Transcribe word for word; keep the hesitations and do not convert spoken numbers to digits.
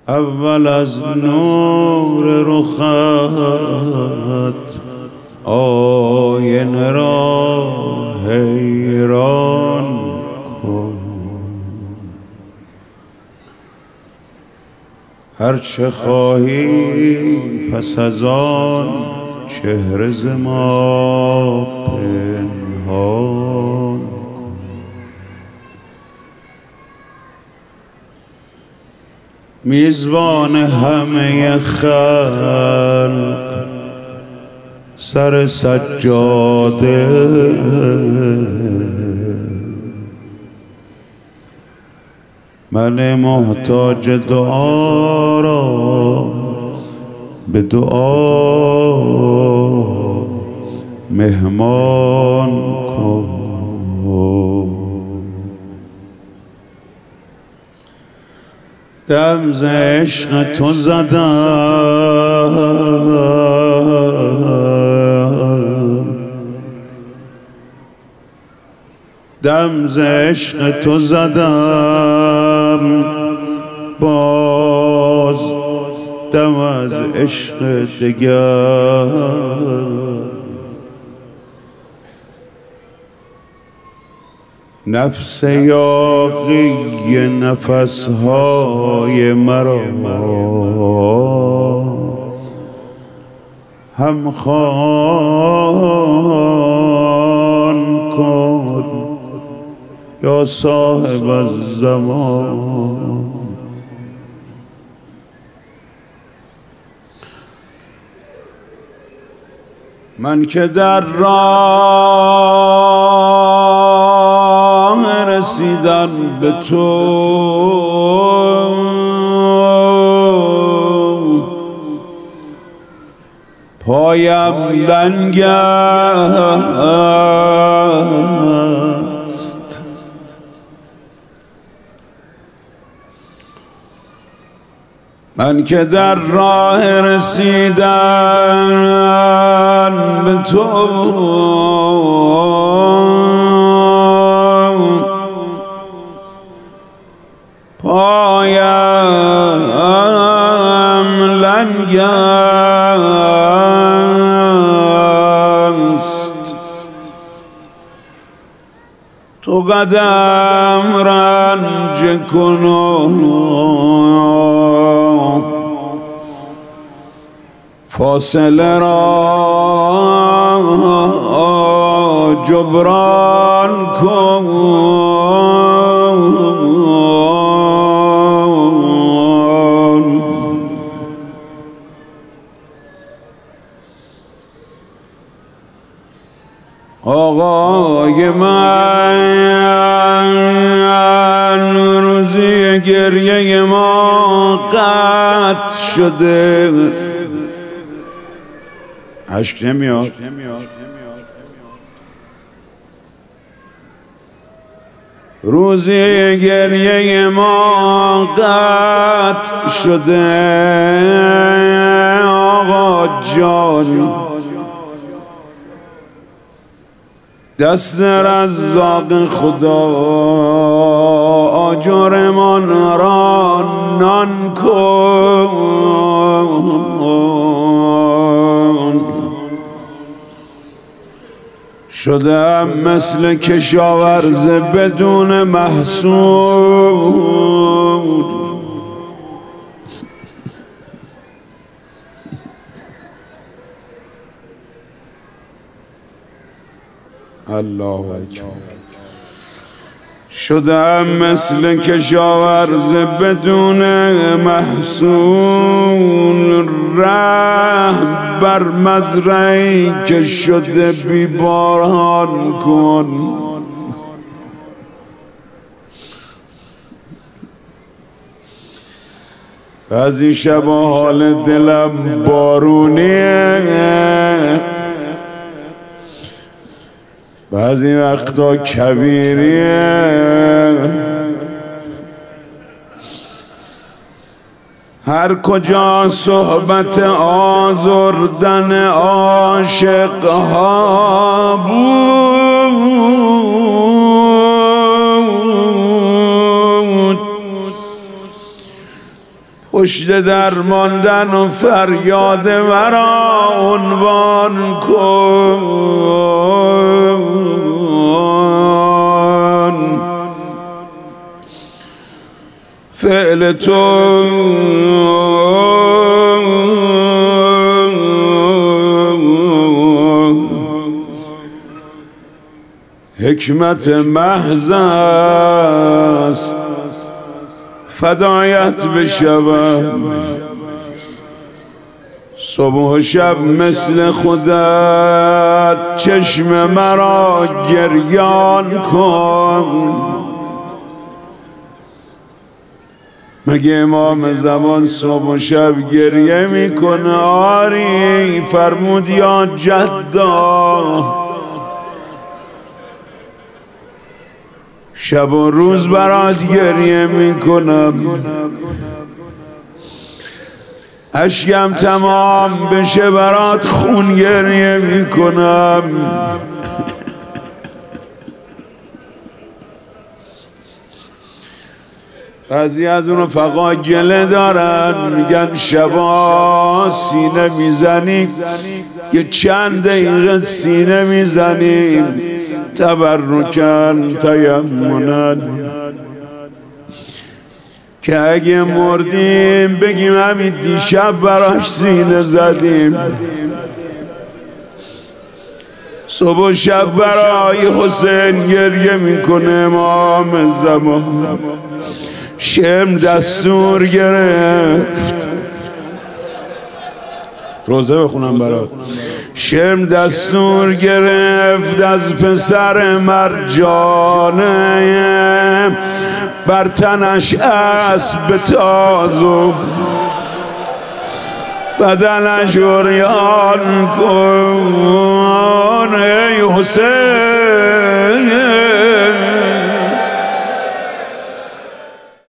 اول از نور رخت آینه را حیران کن. هرچه خواهی پس از آن چهره ز ما پنهان کن. میزبان همه خلق سر سجاده، من محتاج دعا را به دعا مهمان کن. دم ز عشق تو زدم، دم ز عشق تو زدم، باز دم از عشق دگر. نفس یاغی نفسهای مرا هم خوان کن یا صاحب الزمان. من که در راه رسیدن به تو پایم لنگ است، من که در راه رسیدن به تو پایم لنگ است. تو قدم رنج کن فاصله را جبران کن. آقای من روزی گریه ما قطع شده، اشک نمیاد، روزی گریه ما قطع شده. آقا جان دست رزاق خدا آجرمان را نان کن. شدم مثل کشاورز بدون محصول، الله اکبر. شدم مثل کشاورز بدون محصول، ره بر مزرعی که شده بی باران کن. بعضی شبا حال دلم بارونیه، بعضی وقتا کبیریه. هر کجا صحبت آزردن عاشقها بود، پشت در ماندن و فریاد مرا عنوان کن. فعل تو حکمت محض است، فدایت بشود. صبح و شب مثل خودت چشم مرا گریان کن. مگه امام زمان صبح و شب گریه میکنه؟ آری فرمود یا جدا، شب و روز برات گریه میکنم. اشکم تمام بشه برات خون گریه میکنم. بعضی از اون رفقا گله دارن، میگن شبا سینه میزنیم، یه چند دقیقه سینه میزنیم تبرکن تیمنن، که اگه مردیم بگیم همین دیشب براش سینه زدیم. صبح و شب برای حسین گریه میکنه امام زمان. شم دستور گرفت، روزه بخونم برات. شم دستور گرفت از پسر مرجانه، بر تنش اسب تاز و بدنش عریان کن. ای حسین